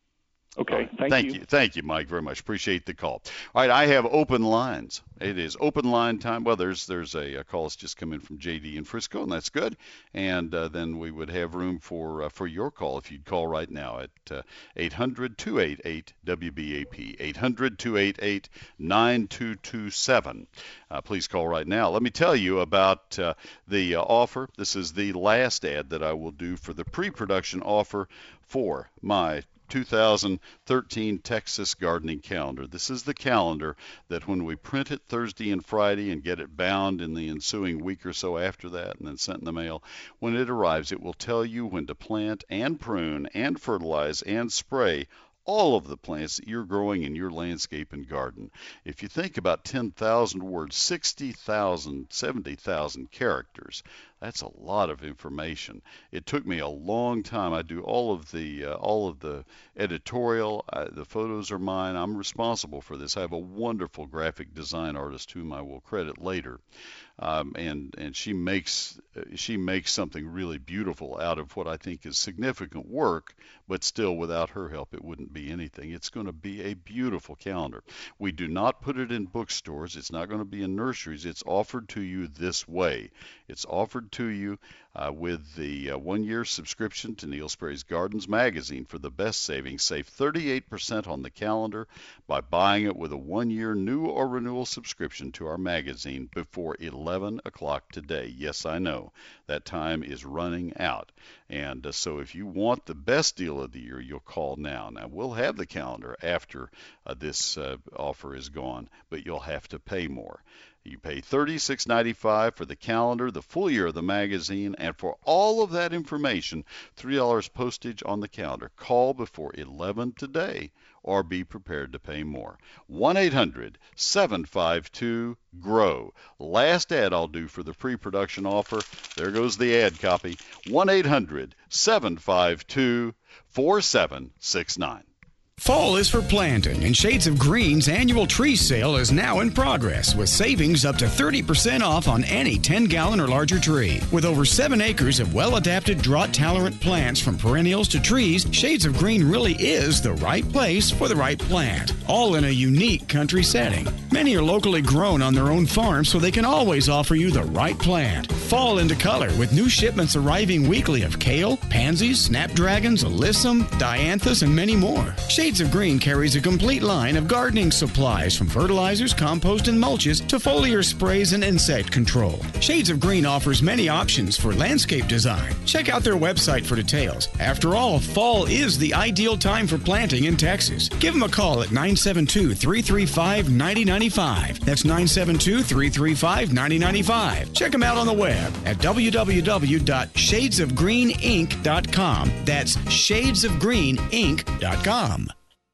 Okay, right. thank, thank you. you. Thank you, Mike, very much. Appreciate the call. All right, I have open lines. It is open line time. Well, there's there's a, a call that's just come in from J D in Frisco, and that's good. And uh, then we would have room for uh, for your call if you'd call right now at uh, eight hundred, two eight eight, W B A P, eight hundred, two eight eight, nine two two seven. Uh, please call right now. Let me tell you about uh, the uh, offer. This is the last ad that I will do for the pre-production offer for my two thousand thirteen Texas Gardening Calendar. This is the calendar that when we print it Thursday and Friday and get it bound in the ensuing week or so after that and then sent in the mail, when it arrives, it will tell you when to plant and prune and fertilize and spray all of the plants that you're growing in your landscape and garden. If you think about ten thousand words, sixty thousand, seventy thousand characters, that's a lot of information. It took me a long time. I do all of the uh, all of the editorial. Uh, the photos are mine. I'm responsible for this. I have a wonderful graphic design artist whom I will credit later. Um, and and she makes she makes something really beautiful out of what I think is significant work, but still without her help it wouldn't be anything. It's going to be a beautiful calendar. We do not put it in bookstores. It's not going to be in nurseries. It's offered to you this way. It's offered to you uh, with the uh, one-year subscription to Neil Sperry's Gardens magazine for the best savings. Save thirty-eight percent on the calendar by buying it with a one-year new or renewal subscription to our magazine before eleven o'clock today. Yes, I know that time is running out. And uh, so if you want the best deal of the year, you'll call now. Now, we'll have the calendar after uh, this uh, offer is gone, but you'll have to pay more. You pay thirty-six ninety-five for the calendar, the full year of the magazine, and for all of that information, three dollars postage on the calendar. Call before eleven today or be prepared to pay more. one eight hundred, seven five two, G R O W. Last ad I'll do for the pre-production offer. There goes the ad copy. one eight hundred, seven five two, four seven six nine. Fall is for planting, and Shades of Green's annual tree sale is now in progress with savings up to thirty percent off on any ten-gallon or larger tree. With over seven acres of well-adapted drought-tolerant plants from perennials to trees, Shades of Green really is the right place for the right plant, all in a unique country setting. Many are locally grown on their own farms, so they can always offer you the right plant. Fall into color with new shipments arriving weekly of kale, pansies, snapdragons, alyssum, dianthus, and many more. Shades of Green carries a complete line of gardening supplies from fertilizers, compost, and mulches to foliar sprays and insect control. Shades of Green offers many options for landscape design. Check out their website for details. After all, fall is the ideal time for planting in Texas. Give them a call at nine seven two, three three five, nine zero nine five. That's nine seven two, three three five, nine zero nine five. Check them out on the web at w w w dot shades of green inc dot com. That's shades of green inc dot com.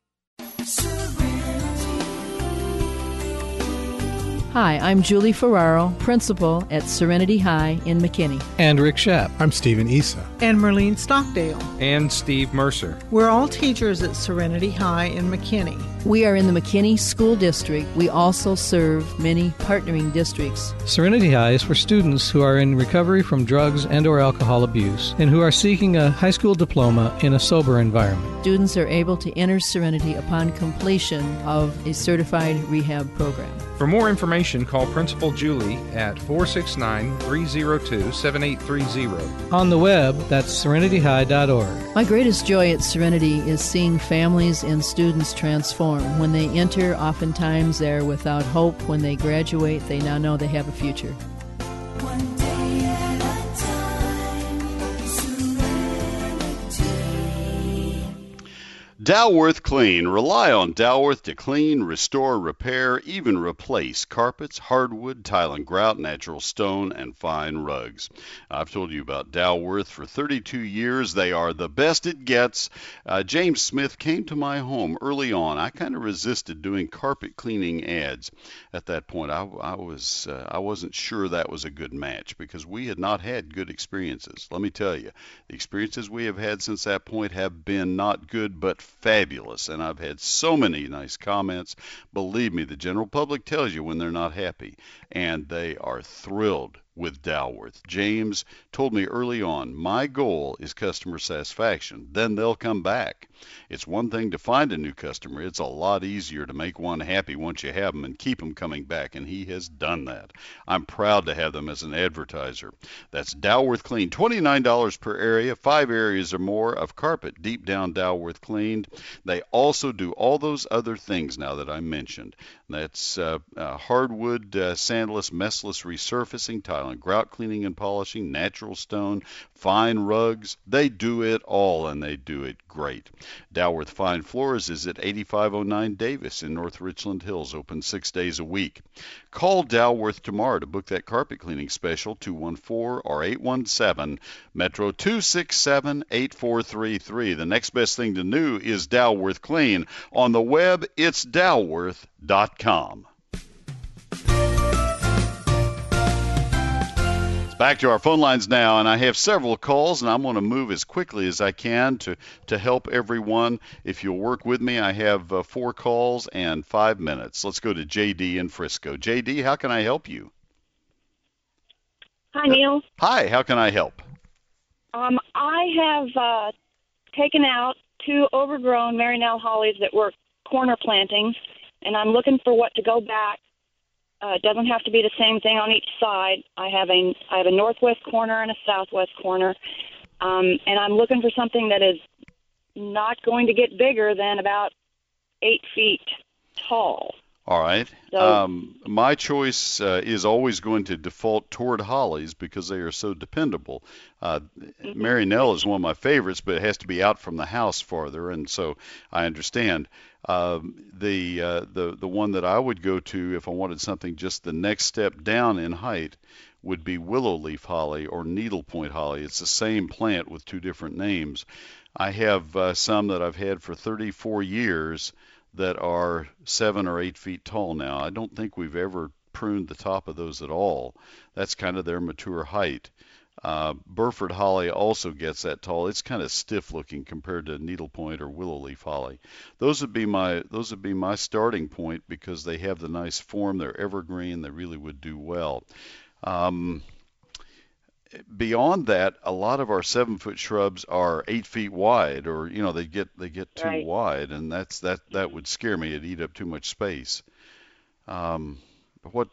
Hi, I'm Julie Ferraro, principal at Serenity High in McKinney. And Rick Shepp. I'm Stephen Issa. And Merlene Stockdale. And Steve Mercer. We're all teachers at Serenity High in McKinney. We are in the McKinney School District. We also serve many partnering districts. Serenity High is for students who are in recovery from drugs and or alcohol abuse and who are seeking a high school diploma in a sober environment. Students are able to enter Serenity upon completion of a certified rehab program. For more information, call Principal Julie at four six nine, three zero two, seven eight three zero. On the web, that's serenity high dot org. My greatest joy at Serenity is seeing families and students transform. When they enter, oftentimes they're without hope. When they graduate, they now know they have a future. One day at a time, Serenity. Dalworth Clean. Rely on Dalworth to clean, restore, repair, even replace carpets, hardwood, tile and grout, natural stone, and fine rugs. I've told you about Dalworth for thirty-two years. They are the best it gets. Uh, James Smith came to my home early on. I kind of resisted doing carpet cleaning ads. At that point, I, I, was, uh, I wasn't sure that was a good match because we had not had good experiences. Let me tell you, the experiences we have had since that point have been not good but fabulous, and I've had so many nice comments. Believe me, the general public tells you when they're not happy, and they are thrilled with Dalworth. James told me early on, my goal is customer satisfaction. Then they'll come back. It's one thing to find a new customer. It's a lot easier to make one happy once you have them and keep them coming back, and he has done that. I'm proud to have them as an advertiser. That's Dalworth Clean, twenty-nine dollars per area, five areas or more of carpet deep down Dalworth cleaned. They also do all those other things now that I mentioned. That's uh, uh, hardwood, uh, sandless, messless resurfacing, tile and grout cleaning and polishing, natural stone, fine rugs. They do it all, and they do it great. Dalworth Fine Floors is at eighty-five oh nine Davis in North Richland Hills, open six days a week. Call Dalworth tomorrow to book that carpet cleaning special, two one four or eight one seven, Metro two six seven, eight four three three. The next best thing to new is Dalworth Clean. On the web, it's dalworth dot com. Back to our phone lines now, and I have several calls, and I'm going to move as quickly as I can to, to help everyone. If you'll work with me, I have uh, four calls and five minutes. Let's go to J D in Frisco. J D, how can I help you? Hi, Neil. Hi, how can I help? Um, I have uh, taken out two overgrown Marynell hollies that were corner plantings, and I'm looking for what to go back. Uh, it doesn't have to be the same thing on each side. I have a I have a northwest corner and a southwest corner, um, and I'm looking for something that is not going to get bigger than about eight feet tall. All right. So, um, my choice uh, is always going to default toward hollies because they are so dependable. Uh, mm-hmm. Marynell is one of my favorites, but it has to be out from the house farther, and so I understand. Um, the uh, the the one that I would go to if I wanted something just the next step down in height would be willow leaf holly or needlepoint holly. It's the same plant with two different names. I have uh, some that I've had for thirty-four years that are seven or eight feet tall now. I don't think we've ever pruned the top of those at all. That's kind of their mature height. Uh, Burford holly also gets that tall. It's kind of stiff looking compared to needlepoint or willow leaf holly. Those would be my those would be my starting point because they have the nice form. They're evergreen. They really would do well. Um, Beyond that, a lot of our seven-foot shrubs are eight feet wide, or you know they get they get too right. wide, and that's that that would scare me. It'd eat up too much space. Um, what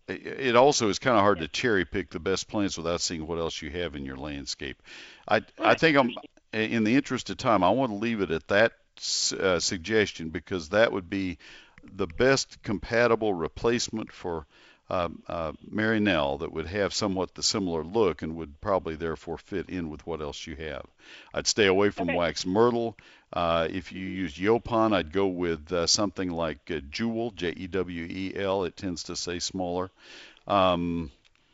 it also is kind of hard to cherry pick the best plants without seeing what else you have in your landscape. I I think I'm in the interest of time. I want to leave it at that uh, suggestion because that would be the best compatible replacement for Uh, uh, Marynell that would have somewhat the similar look and would probably therefore fit in with what else you have. I'd stay away from Okay. wax myrtle. Uh, if you use Yaupon, I'd go with uh, something like uh, Jewel, J E W E L. It tends to say smaller. Um,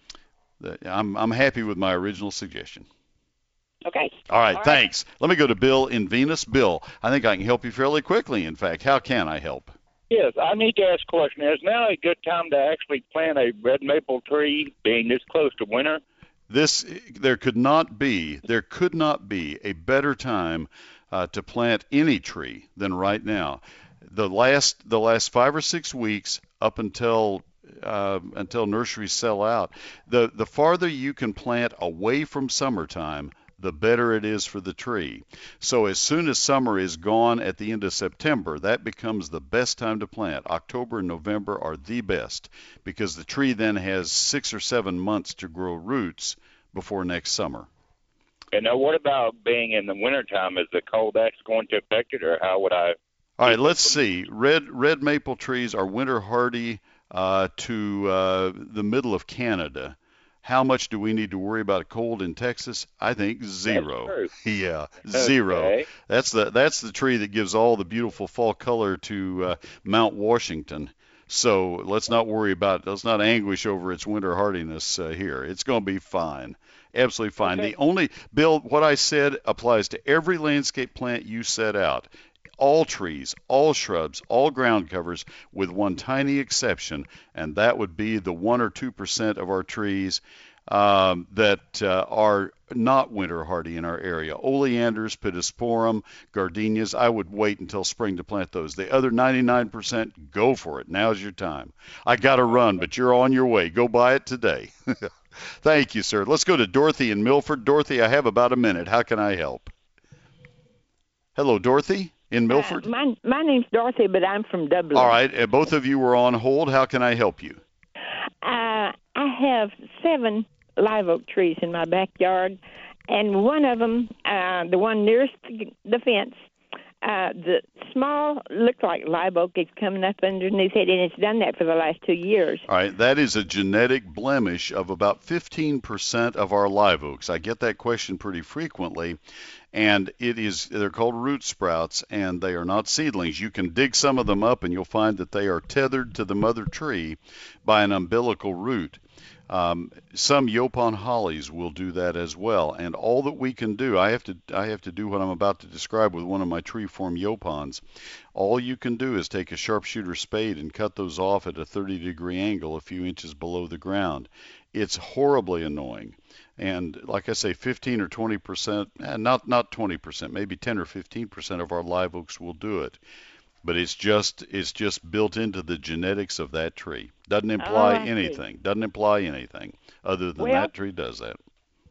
the, I'm, I'm happy with my original suggestion. Okay. All right, All right. thanks. Let me go to Bill in Venus. Bill, I think I can help you fairly quickly. In fact, how can I help? Yes, I need to ask a question. Is now a good time to actually plant a red maple tree being this close to winter? This, there could not be, there could not be a better time uh, to plant any tree than right now. The last, the last five or six weeks up until uh, until nurseries sell out, the the farther you can plant away from summertime, the better it is for the tree. So as soon as summer is gone at the end of September, that becomes the best time to plant. October and November are the best because the tree then has six or seven months to grow roots before next summer. And now what about being in the wintertime? Is the cold actually going to affect it, or how would I? All right, let's see. Red red maple trees are winter hardy uh, to uh, the middle of Canada. How much do we need to worry about a cold in Texas? I think zero. That's true. Yeah, zero. Okay. That's the that's the tree that gives all the beautiful fall color to uh, Mount Washington. So let's not worry about let's not anguish over its winter hardiness uh, here. It's going to be fine, absolutely fine. Okay. The only Bill, what I said applies to every landscape plant you set out. All trees, all shrubs, all ground covers, with one tiny exception, and that would be the one or two percent of our trees um, that uh, are not winter hardy in our area. Oleanders, Pittosporum, gardenias. I would wait until spring to plant those. The other ninety-nine percent, go for it. Now's your time. I got to run, but you're on your way. Go buy it today. Thank you, sir. Let's go to Dorothy in Milford. Dorothy, I have about a minute. How can I help? Hello, Dorothy in Milford. Uh, my my name's Dorothy, but I'm from Dublin. All right. Uh, both of you were on hold. How can I help you? Uh, I have seven live oak trees in my backyard, and one of them, uh, the one nearest the fence, uh, the small looked like live oak is coming up underneath it, and it's done that for the last two years. All right, that is a genetic blemish of about fifteen percent of our live oaks. I get that question pretty frequently, and it is they're called root sprouts, and they are not seedlings. You can dig some of them up, and you'll find that they are tethered to the mother tree by an umbilical root. Um, some Yopon hollies will do that as well, and all that we can do, I have to I have to do what I'm about to describe with one of my tree form Yopons. All you can do is take a sharpshooter spade and cut those off at a thirty degree angle a few inches below the ground. It's horribly annoying, and like I say, fifteen or twenty percent, eh, not not twenty percent, maybe ten or fifteen percent of our live oaks will do it. But it's just it's just built into the genetics of that tree. Doesn't imply Oh, I see. anything. Doesn't imply anything other than Well- that tree does that.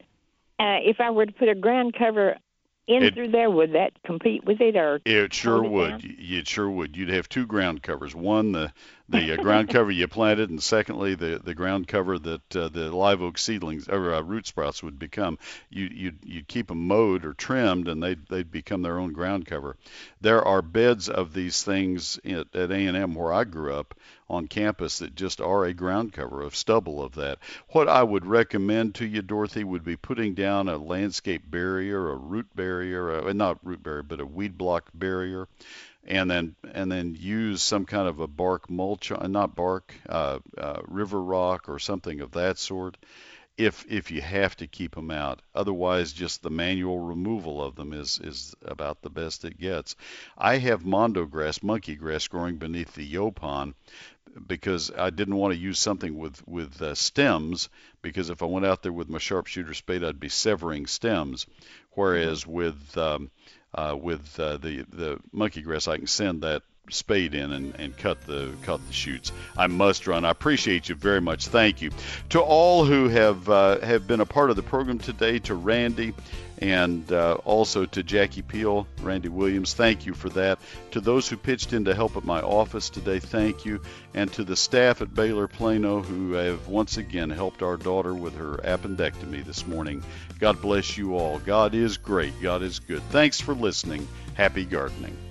Uh, if I were to put a ground cover in It- through there, would that compete with it, or It sure hold it would. down? Y- It sure would. You'd have two ground covers. One, the the uh, ground cover you planted, and secondly, the the ground cover that uh, the live oak seedlings or uh, root sprouts would become. You you'd, you'd keep them mowed or trimmed, and they'd they'd become their own ground cover. There are beds of these things at, at A and M where I grew up on campus that just are a ground cover of stubble of that. What I would recommend to you, Dorothy, would be putting down a landscape barrier, a root barrier, uh, not root barrier, but a weed block barrier, and then and then use some kind of a bark mulch, uh, not bark, uh, uh, river rock or something of that sort, if if you have to keep them out. Otherwise, just the manual removal of them is is about the best it gets. I have mondo grass, monkey grass, growing beneath the Yopon because I didn't want to use something with with uh, stems, because if I went out there with my sharpshooter spade, I'd be severing stems. Whereas with um, uh, with uh, the the monkey grass, I can send that spade in and, and cut the cut the shoots. I must run. I appreciate you very much. Thank you to all who have uh, have been a part of the program today. To Randy and uh, also to Jackie Peel, Randy Williams, thank you for that. To those who pitched in to help at my office today, thank you. And to the staff at Baylor Plano who have once again helped our daughter with her appendectomy this morning. God bless you all. God is great. God is good. Thanks for listening. Happy gardening.